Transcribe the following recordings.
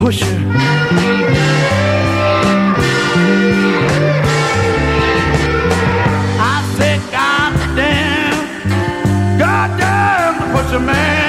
push you. I said, goddamn, push a man.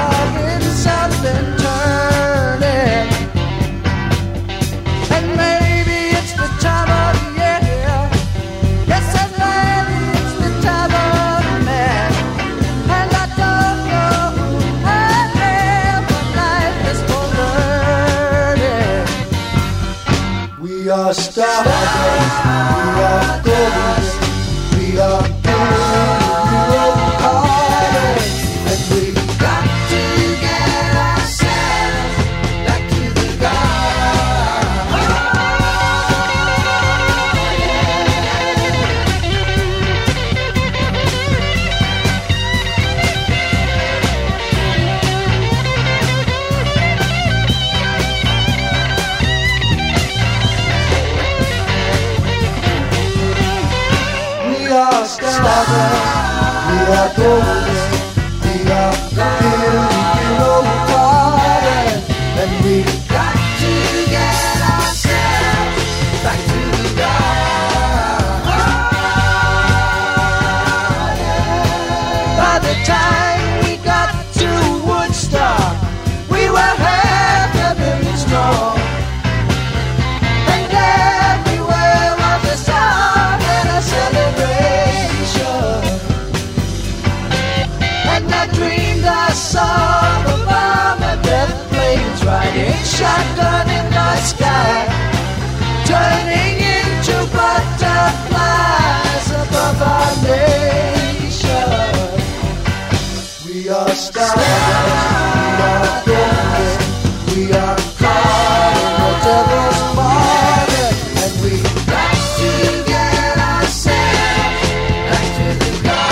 And maybe are stardust, we are golden, we are broken-hearted, and we've got to get ourselves back to the We are stardust, we are golden, we are broken-hearted, and we've got to get ourselves back to the garden. By the time we got to Woodstock, we were 500 million strong, and everywhere was the sun and a celebration. And I dreamed I saw the bomb and death planes riding shotgun in the sky, turning into butterflies above our nation. We are stars, we are golden, we are caught in the devil's party, and we've got to get ourselves back to the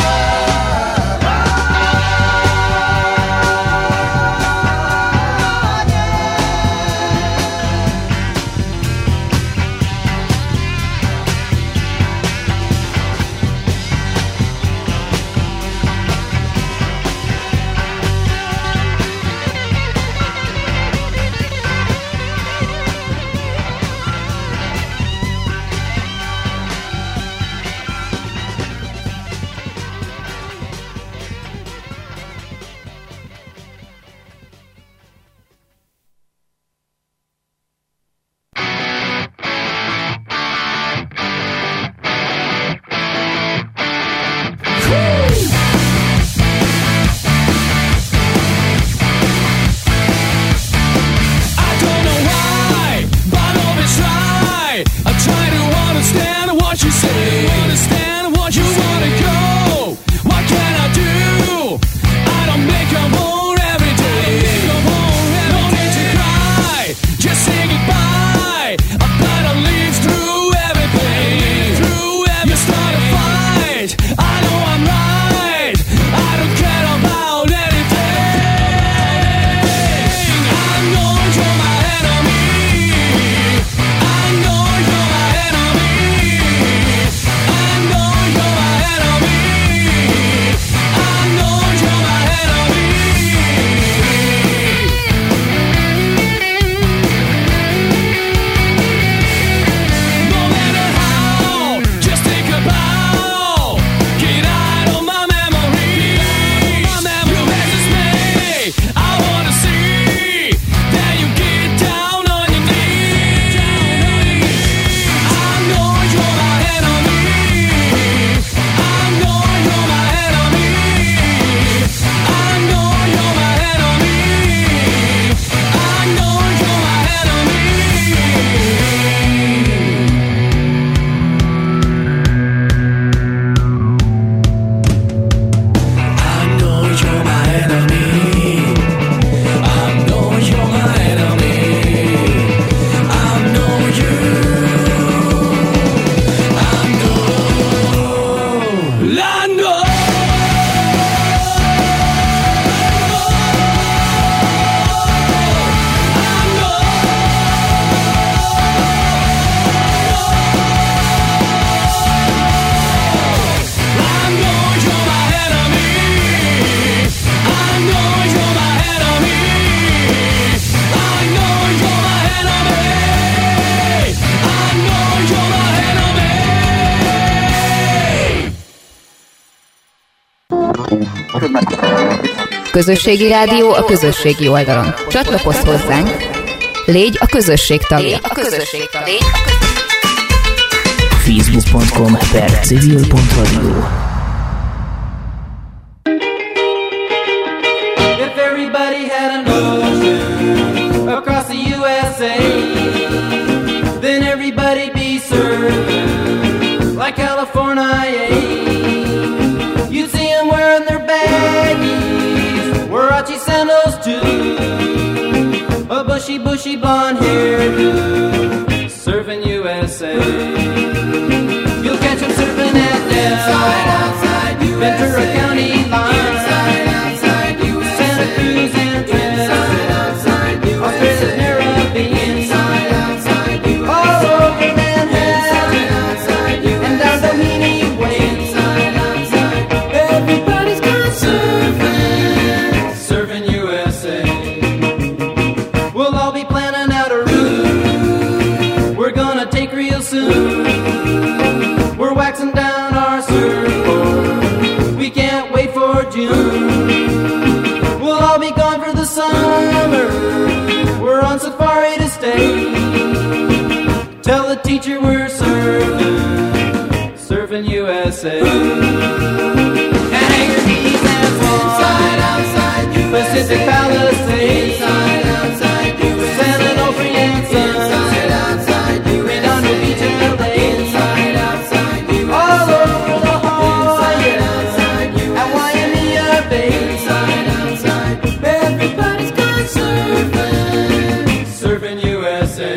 Közösségi rádió a közösségi oldalon. Csatlakozz hozzánk, légy a közösség tagja. Facebook.com/civil.radio. If everybody had an ocean across the USA, then everybody'd be girls too. A bushy, bushy blonde hairdo, surfing USA. You'll catch him surfing at Del, Ventura County line, Santa Cruz and Trent, Australia's Caribbean, all over Manhattan, and down Doheny Way. Everybody's gone surfing, surfing USA. We'll all be planning out a route we're gonna take real soon. We're waxing down our surfboard, we can't wait for June. We'll all be gone for the summer, we're on safari to stay. Tell the teacher we're surfing, surfing USA. And Hangar Keys and Inside, outside USA. Pacific Palisades, inside, outside USA. San Onofre and Sun, inside, outside USA. Redondo Beach and LA, inside, outside USA. All over the Hawaii, outside USA. At Waimea Bay, inside, outside. Everybody's gone surfing, surfing USA.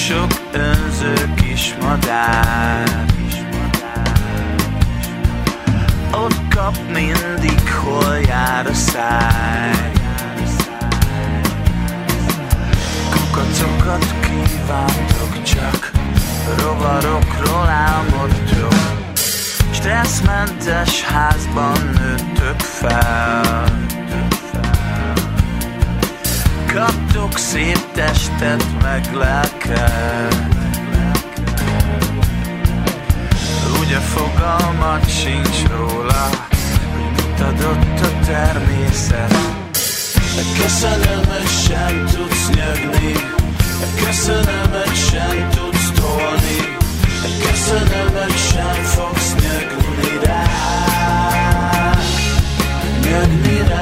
sok önző kis madár. Ott kap mindig, hol jár a száj. Kukacokat kívántok csak, rovarokról álmodtok. Stresszmentes házban nőttök fel. Kaptok szép testet, meg lelket. Ugye fogalmat sincs róla, hogy mit adott a természet. Köszönöm, sem tudsz nyögni, köszönöm, sem tudsz tolni, köszönöm, sem fogsz nyögni rá, nyögni rá.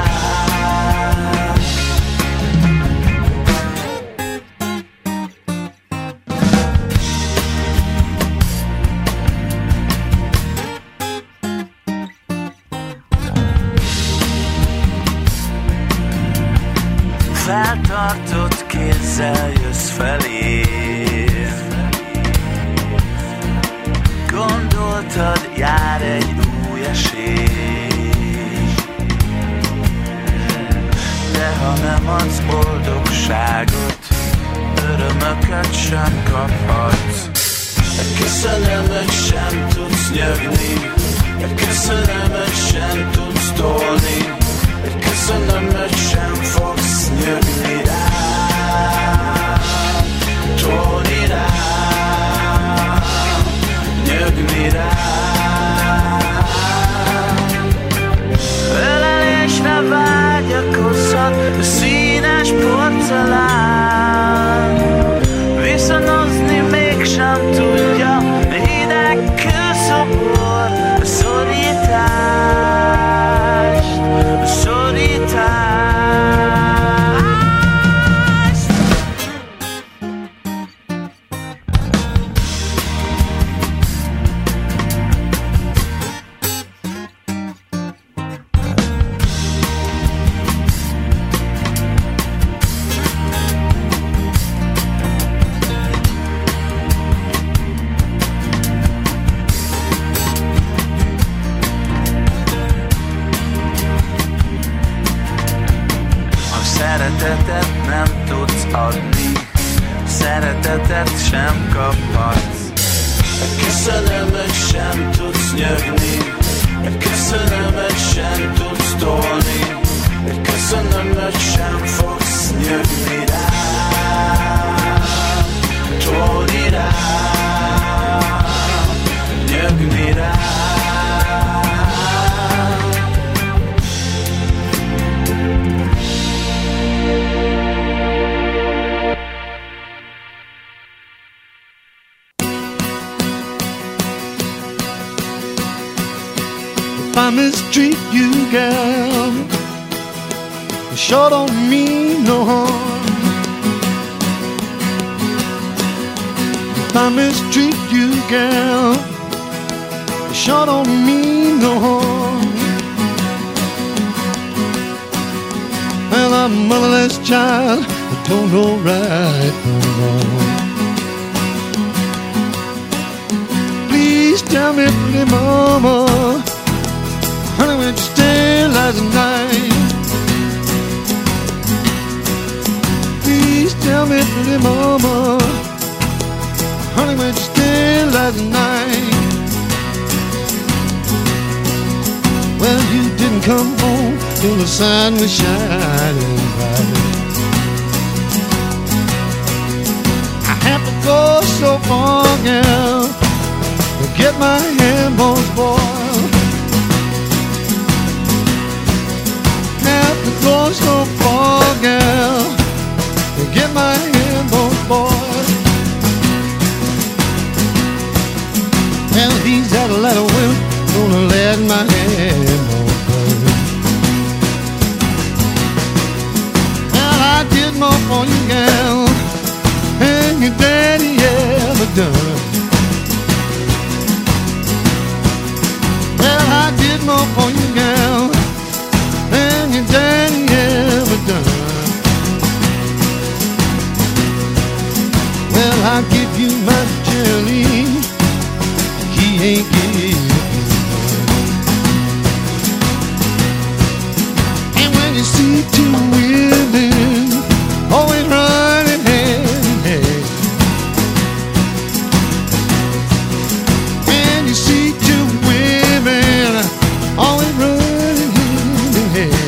Feltartott kézzel jössz felé. Gondoltad, jár egy új esély. De ha nem adsz boldogságot, örömöket sem kaphatsz. Köszönöm, hogy sem tudsz nyögni, köszönöm, hogy sem tudsz tolni, köszönöm, hogy sem fogsz nyögni rá, tolni rá, nyögni rá. Ölelésre vágyakozhat a színes porcelán, viszonozni mégsem tudja, hideg kőszobor a szorítást, a szorítást. Szeretetet nem tudsz adni, szeretetet sem kaphatsz. Köszönöm, hogy sem tudsz nyögni, köszönöm, hogy sem tudsz tolni, köszönöm, hogy sem fogsz nyögni rá, tolni rá, nyögni rá. If I mistreat you, girl, it sure don't mean no harm. If I mistreat you, girl, it sure don't mean no harm. Well, I'm a motherless child, I don't know right from wrong. Please tell me, pretty mama, honey, where'd you stay last night? Please tell me, pretty mama, honey, where'd you stay last night? Well, you didn't come home till the sun was shining bright. I have to go so far, girl, to get my hand bones boiled. Have to go so far, girl, to get my hand bones boiled. Well, these Atlanta women gonna let my hand bones boil. Well, I did more for you, girl, than your daddy ever done. Well, I did more for you, girl, than your daddy ever done. Well, I give And you see two women always running hand in hand. And you see two women always running hand in hand.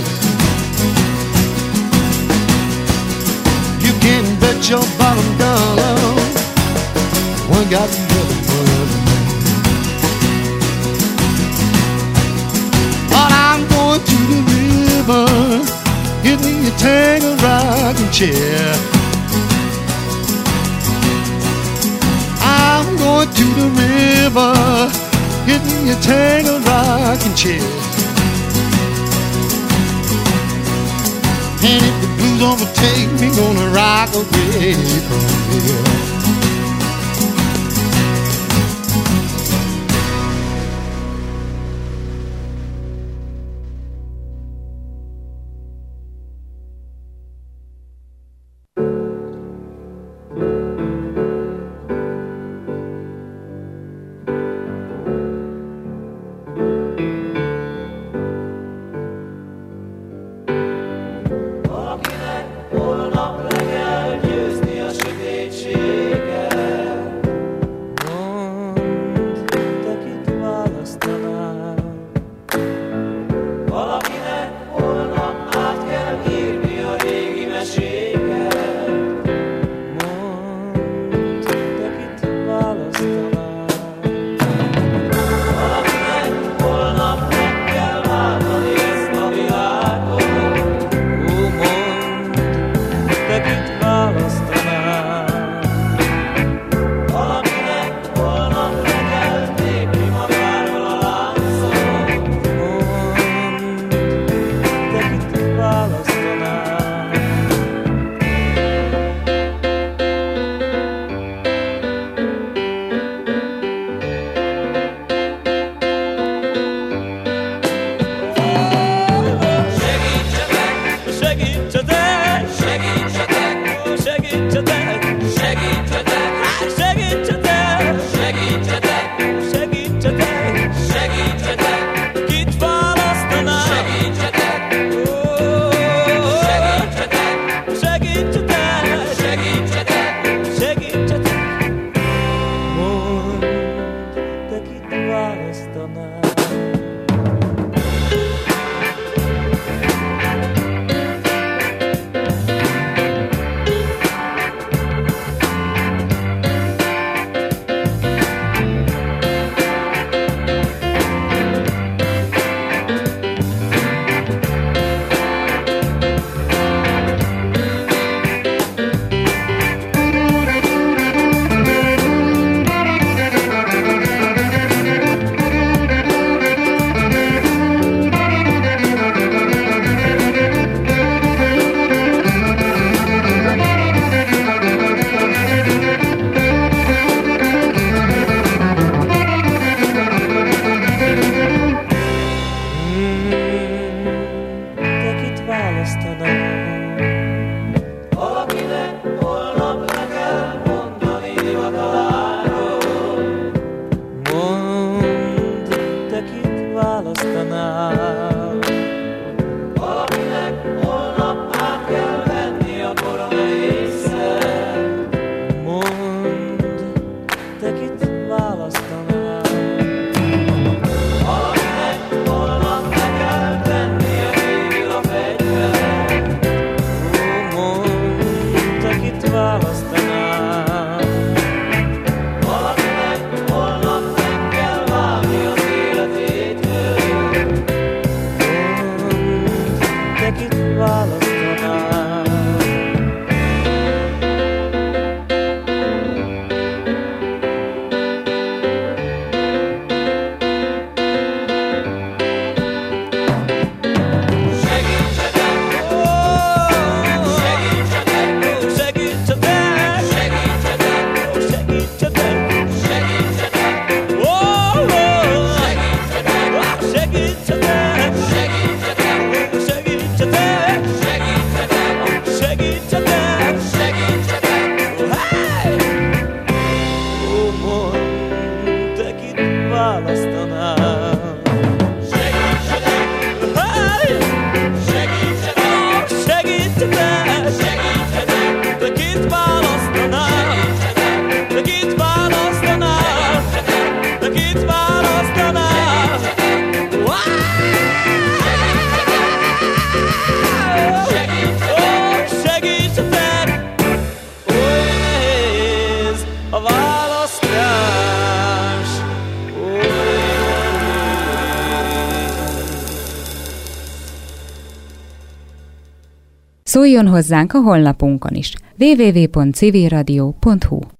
You can bet your bottom dollar one got the other one. But I'm going to the river, get me a tangled rocking chair. I'm going to the river, get me a tangled rocking chair. And if the blues overtake me, gonna rock away from here. Akinek holnap legel győzni a sötétség. Szóljon hozzánk a honlapunkon is www.civilradio.hu.